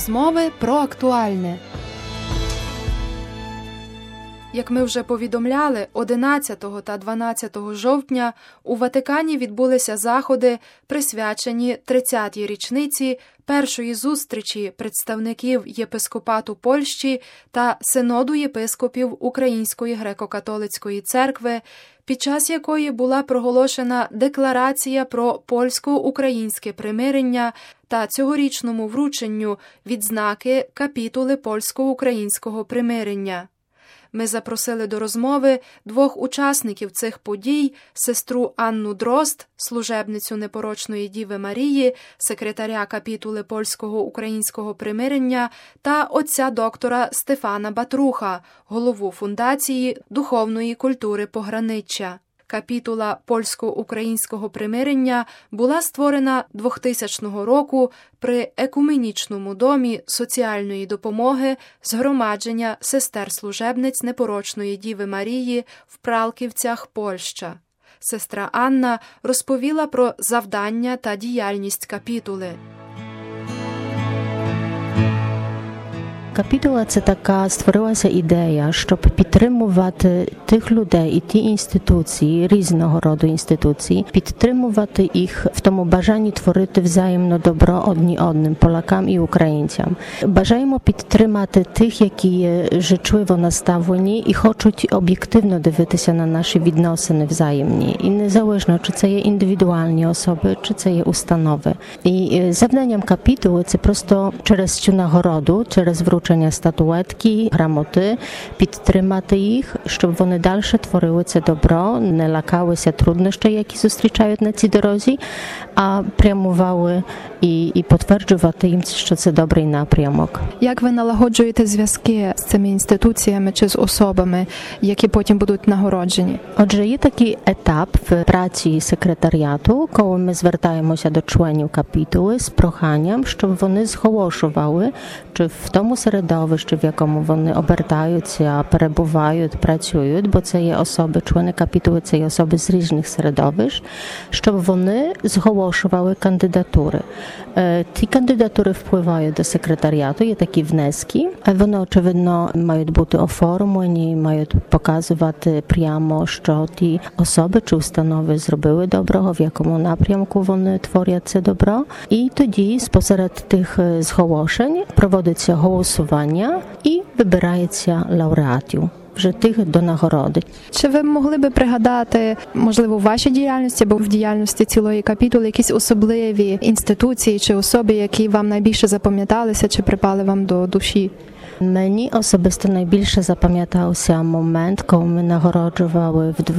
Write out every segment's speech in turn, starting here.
Розмови про актуальне. Як ми вже повідомляли, 11 та 12 жовтня у Ватикані відбулися заходи, присвячені 30-й річниці першої зустрічі представників єпископату Польщі та Синоду єпископів Української греко-католицької церкви, під час якої була проголошена декларація про польсько-українське примирення та цьогорічному врученню відзнаки капітули польсько-українського примирення. Ми запросили до розмови двох учасників цих подій – сестру Анну Дрозд, служебницю Непорочної Діви Марії, секретаря капітули польського-українського примирення, та отця доктора Стефана Батруха, голову фундації духовної культури Пограниччя. Капітула польсько-українського примирення була створена 2000 року при Екуменічному домі соціальної допомоги згромадження сестер-служебниць Непорочної Діви Марії в Пралківцях, Польща. Сестра Анна розповіла про завдання та діяльність капітули. Капітула – це така, створилася ідея, щоб підтримувати тих людей і ті інституції, різного роду інституції, підтримувати їх в тому бажанні творити взаємно добро одні одним, Полакам і українцям. Бажаємо підтримати тих, які є życzliwie наставлені і хочуть об'єктивно дивитися на наші відносини взаємні. І незалежно, чи це є індивідуальні особи, чи це є установи. І завданням капітули – це просто через цю нагороду, через вручення статуетки, грамоти, підтримати їх, щоб вони далі творили це добро, не лякалися труднощів, які зустрічають на цій дорозі, а прямували і підтверджувати їм, що це добрий напрямок. Як ви налагоджуєте зв'язки з цими інституціями чи з особами, які потім будуть нагороджені? Отже, є такий етап в праці секретаріату, коли ми звертаємося до членів капітули з проханням, щоб вони зголошували, чи в тому середовищі, в якому вони обертаються, перебувають, працюють, бо це є особи, члени капітули, це є особи з різних середовищ, щоб вони зголошували кандидатури. Ті кандидатури впливають до секретаріату, є такі внески. Вони, очевидно, мають бути оформлені, мають показувати прямо, що ті особи чи установи зробили доброго, в якому напрямку вони творять це добро. І тоді, спосеред тих зголошень, проводиться голосування і вибирається лауреатів. Вже тих до нагороди. Чи ви могли би пригадати, можливо, в вашій діяльності або в діяльності цілої капітули якісь особливі інституції чи особи, які вам найбільше запам'яталися чи припали вам до душі? Мені особисто найбільше запам'ятався момент, коли ми нагороджували в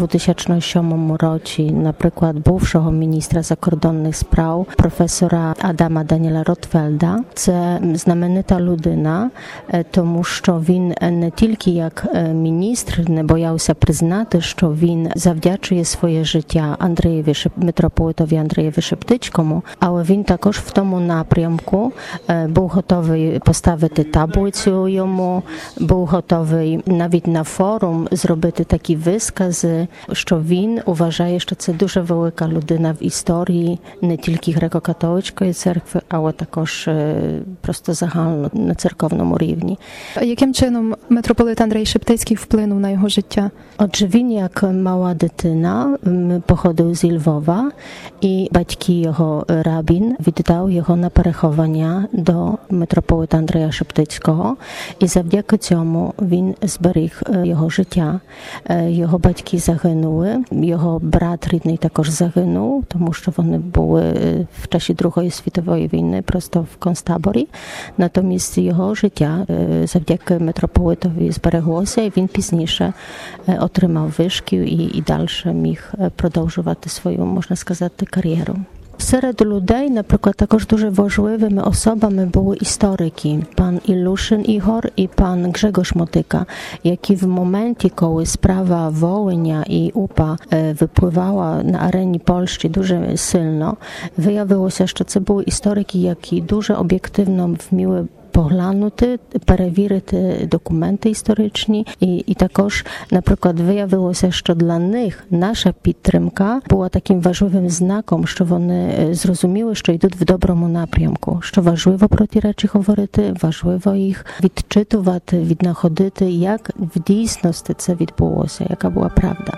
2007 році, наприклад, бувшого міністра закордонних справ, професора Адама Даніела Rotfelda. Це знаменита людина, тому що він не тільки як міністр не боявся признати, що він завдячує своє життя митрополитові Андрієві Шептицькому, але він також в тому напрямку був готовий поставити таблицю йому, був готовий навіть на форум зробити такі вискази, що він вважає, що це дуже велика людина в історії не тільки греко-католицької церкви, але також просто загально на церковному рівні. А яким чином митрополит Андрій Шептицький вплинув на його життя? Отже, він як мала дитина походив зі Львова і батьки його рабін віддав його на переховання до митрополита Андрія Шептицького. І завдяки цьому він зберіг його життя. Його батьки загинули, його брат рідний також загинув, тому що вони були в часі Другої світової війни просто в концтаборі. Натомість його життя завдяки митрополитові збереглося, і він пізніше отримав вишкіл і далі міг продовжувати свою, можна сказати, кар'єру. Серед людей, наприклад, також дуже важливими особами були історики. Пан Ілюшин Ігор і пан Grzegorz Motyka, які в моменті, коли справа Волиня і УПА випливала на арені Польщі дуже сильно, виявилося, що це були історики, які дуже об'єктивно вміли поглянути, перевірити документи історичні. І також, наприклад, виявилося, що для них наша підтримка була таким важливим знаком, що вони зрозуміли, що йдуть в доброму напрямку, що важливо про ті речі говорити, важливо їх відчитувати, віднаходити, як в дійсності це відбулося, яка була правда.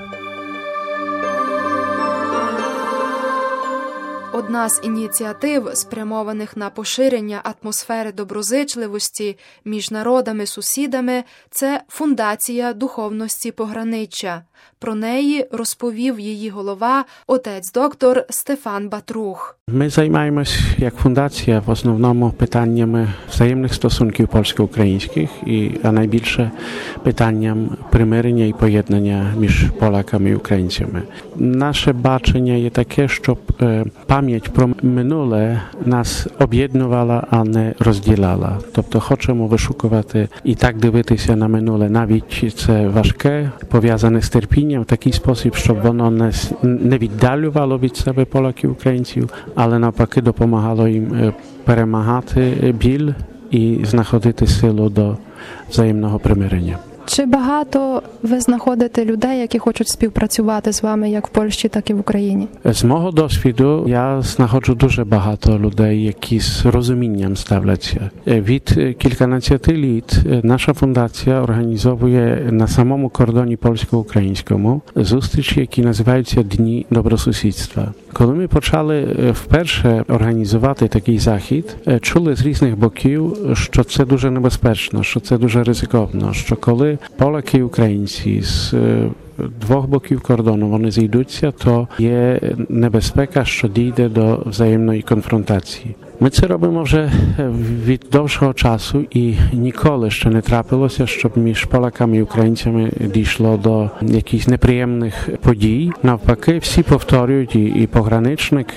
Одна з ініціатив, спрямованих на поширення атмосфери доброзичливості між народами-сусідами, це Фундація духовності пограниччя. Про неї розповів її голова, отець-доктор Стефан Батрух. Ми займаємось як фундація в основному питаннями взаємних стосунків польсько-українських, а найбільше питанням примирення і поєднання між поляками і українцями. Наше бачення є таке, щоб пам'ять про минуле нас об'єднувала, а не розділяла. Тобто хочемо вишукувати і так дивитися на минуле, навіть це важке, пов'язане з терпінням, в такий спосіб, щоб воно не віддалювало від себе поляків і українців, але навпаки допомагало їм перемагати біль і знаходити силу до взаємного примирення. Чи багато ви знаходите людей, які хочуть співпрацювати з вами як в Польщі, так і в Україні? З мого досвіду я знаходжу дуже багато людей, які з розумінням ставляться. Від кільканадцяти літ наша фундація організовує на самому кордоні польсько-українському зустрічі, які називаються Дні добросусідства. Коли ми почали вперше організувати такий захід, чули з різних боків, що це дуже небезпечно, що це дуже ризиковано, що коли поляки і українці з двох боків кордону вони зійдуться, то є небезпека, що дійде до взаємної конфронтації. Ми це робимо вже від довшого часу і ніколи ще не трапилося, щоб між поляками і українцями дійшло до якихось неприємних подій. Навпаки, всі повторюють, і пограничники,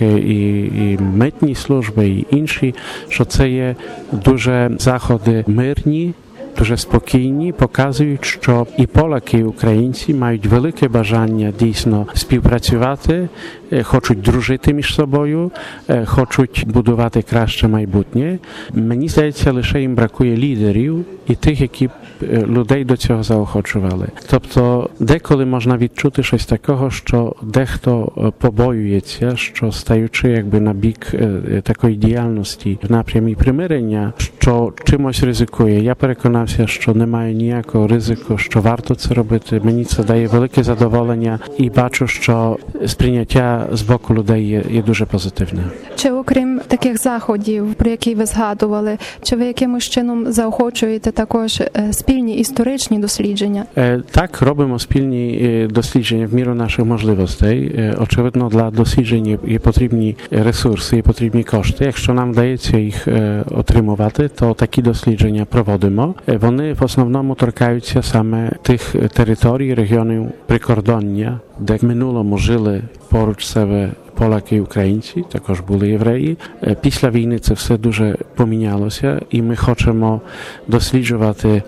і митні служби, і інші, що це є дуже заходи мирні, дуже спокійні, показують, що і поляки, і українці мають велике бажання дійсно співпрацювати, хочуть дружити між собою, хочуть будувати краще майбутнє. Мені здається, лише їм бракує лідерів і тих, які людей до цього заохочували. Тобто деколи можна відчути щось такого, що дехто побоюється, що стаючи якби на бік такої діяльності в напрямі примирення, що чимось ризикує. Я переконався, що немає ніякого ризику, що варто це робити. Мені це дає велике задоволення і бачу, що сприйняття з боку людей є дуже позитивне. Чи окрім таких заходів, про які ви згадували, чи ви якимось чином заохочуєте також спільні історичні дослідження? Так, робимо спільні дослідження в міру наших можливостей. Очевидно, для досліджень є потрібні ресурси, є потрібні кошти. Якщо нам вдається їх отримувати, то такі дослідження проводимо. Вони в основному торкаються саме тих територій, регіонів прикордоння, де в минулому жили поруч себе поляки і українці, також були євреї. Після війни це все дуже помінялося і ми хочемо досліджувати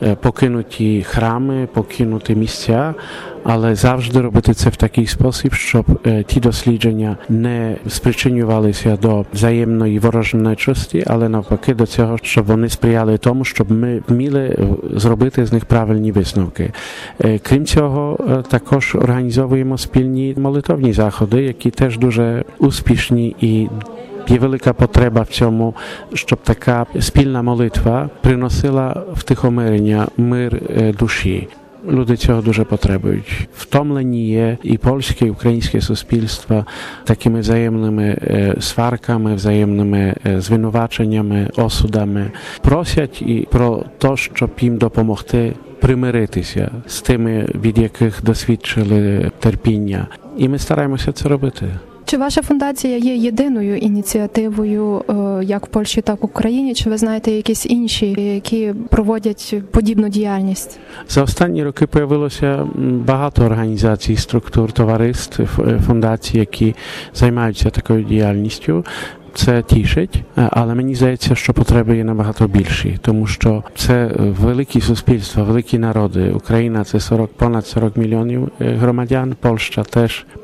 покинуті храми, покинуті місця, але завжди робити це в такий спосіб, щоб ті дослідження не спричинювалися до взаємної ворожнечості, але навпаки до цього, щоб вони сприяли тому, щоб ми вміли зробити з них правильні висновки. Крім цього, також організовуємо спільні молитовні заходи, які теж дуже успішні і є велика потреба в цьому, щоб така спільна молитва приносила втихомирення, мир душі. Люди цього дуже потребують. Втомлені є і польське, і українське суспільство такими взаємними сварками, взаємними звинуваченнями, осудами. Просять і про те, щоб їм допомогти примиритися з тими, від яких досвідчили терпіння. І ми стараємося це робити. Чи ваша фундація є єдиною ініціативою як в Польщі, так і в Україні? Чи ви знаєте якісь інші, які проводять подібну діяльність? За останні роки появилося багато організацій, структур, товариств, фундацій, які займаються такою діяльністю. Це тішить, але мені здається, що потреби є набагато більші, тому що це великі суспільства, великі народи. Україна – це понад 40 мільйонів громадян, Польща теж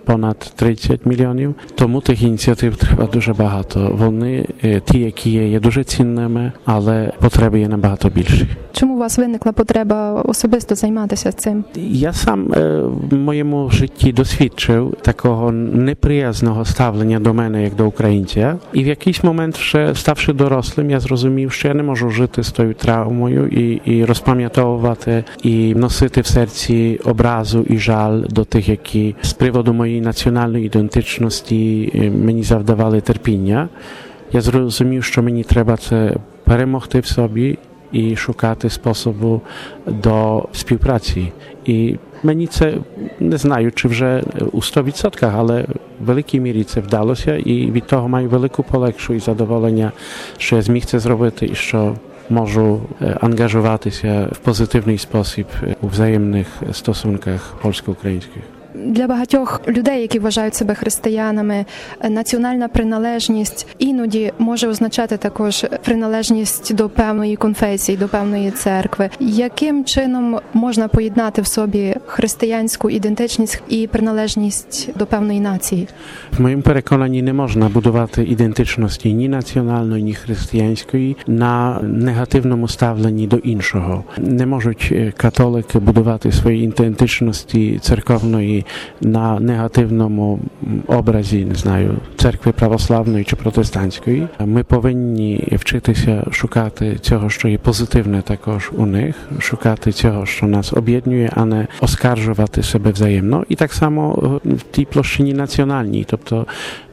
понад 30 мільйонів. Тому тих ініціатив треба дуже багато. Вони ті, які є дуже цінними, але потреби є набагато більші. Чому у вас виникла потреба особисто займатися цим? Я сам в моєму житті досвідчив такого неприязного ставлення до мене, як до українця. І в якийсь момент, ще ставши дорослим, я зрозумів, що я не можу жити з тою травмою і розпам'ятовувати, і носити в серці образу і жаль до тих, які з приводу моєї національної ідентичності мені завдавали терпіння. Я зрозумів, що мені треба це перемогти в собі і шукати способу до співпраці. І мені це, не знаю, чи вже у 100%, але в великій мірі це вдалося, і від того маю велику полегшу і задоволення, що я зміг це зробити і що можу ангажуватися в позитивний спосіб у взаємних стосунках польсько-українських. Для багатьох людей, які вважають себе християнами, національна приналежність іноді може означати також приналежність до певної конфесії, до певної церкви. Яким чином можна поєднати в собі християнську ідентичність і приналежність до певної нації? В моєму переконанні не можна будувати ідентичності ні національної, ні християнської на негативному ставленні до іншого. Не можуть католики будувати свої ідентичності церковної на негативному образі, не знаю, церкви православної чи протестантської. Ми повинні вчитися шукати цього, що є позитивне також у них, шукати цього, що нас об'єднує, а не оскаржувати себе взаємно. І так само в тій площині національній. Тобто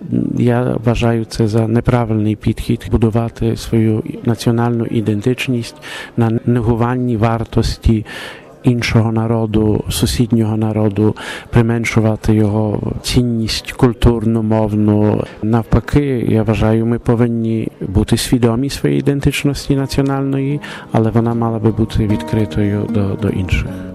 я вважаю це за неправильний підхід будувати свою національну ідентичність на негуванні вартості іншого народу, сусіднього народу, применшувати його цінність культурну, мовну. Навпаки, я вважаю, ми повинні бути свідомі своєї ідентичності національної, але вона мала би бути відкритою до інших.